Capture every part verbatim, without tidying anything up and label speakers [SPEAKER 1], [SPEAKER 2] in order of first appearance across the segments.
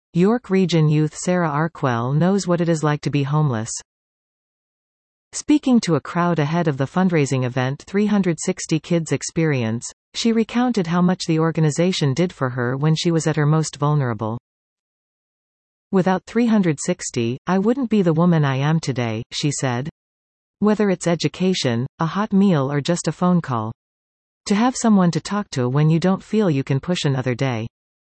[SPEAKER 1] York Region youth Sarah Arkwell knows what it is like to be homeless. Speaking to a crowd ahead of the fundraising event three hundred sixty Kids Experience, she recounted how much the organization did for her when she was at her most vulnerable. "Without three hundred sixty, I wouldn't be the woman I am today," she said. "Whether it's education, a hot meal or just a phone call. To have someone to talk to when you don't feel you can push another day."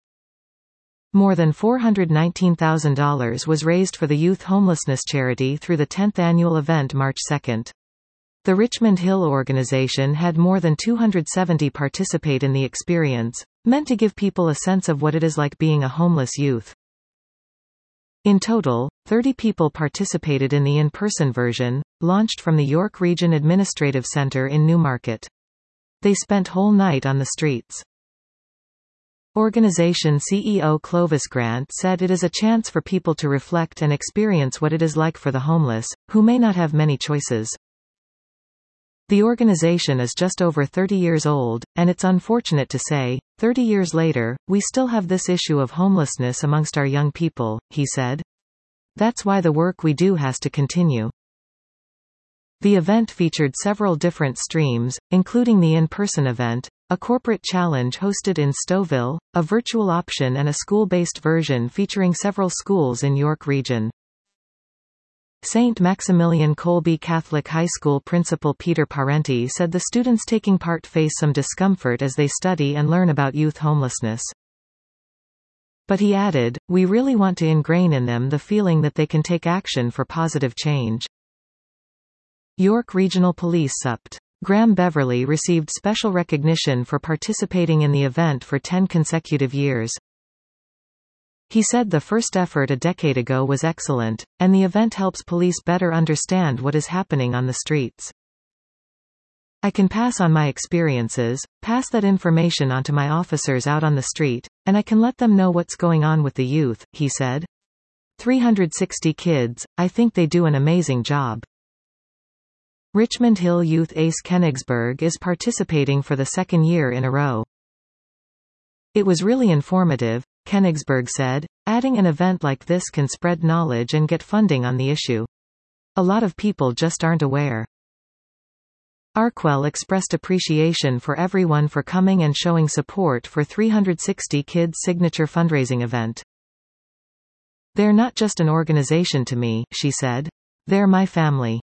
[SPEAKER 1] More than four hundred nineteen thousand dollars was raised for the youth homelessness charity through the tenth annual event March second. The Richmond Hill organization had more than two hundred seventy participate in the experience, meant to give people a sense of what it is like being a homeless youth. In total, thirty people participated in the in-person version, launched from the York Region Administrative Center in Newmarket. They spent whole night on the streets. Organization C E O Clovis Grant said it is a chance for people to reflect and experience what it is like for the homeless, who may not have many choices. The organization is just over thirty years old, and it's unfortunate to say, thirty years later, we still have this issue of homelessness amongst our young people, he said. That's why the work we do has to continue. The event featured several different streams, including the in-person event, a corporate challenge hosted in Stouffville, a virtual option and a school-based version featuring several schools in York Region. Saint Maximilian Colby Catholic High School principal Peter Parenti said the students taking part face some discomfort as they study and learn about youth homelessness. But he added, "We really want to ingrain in them the feeling that they can take action for positive change." York Regional Police S U P T Graham Beverly received special recognition for participating in the event for ten consecutive years. He said the first effort a decade ago was excellent, and the event helps police better understand what is happening on the streets. "I can pass on my experiences, pass that information on to my officers out on the street, and I can let them know what's going on with the youth," he said. three hundred sixty kids, I think they do an amazing job. Richmond Hill Youth Ace Kenigsburg is participating for the second year in a row. "It was really informative," Kenigsburg said, adding an event like this can spread knowledge and get funding on the issue. A lot of people just aren't aware. Arkwell expressed appreciation for everyone for coming and showing support for three hundred sixty Kids' signature fundraising event. "They're not just an organization to me," she said. "They're my family.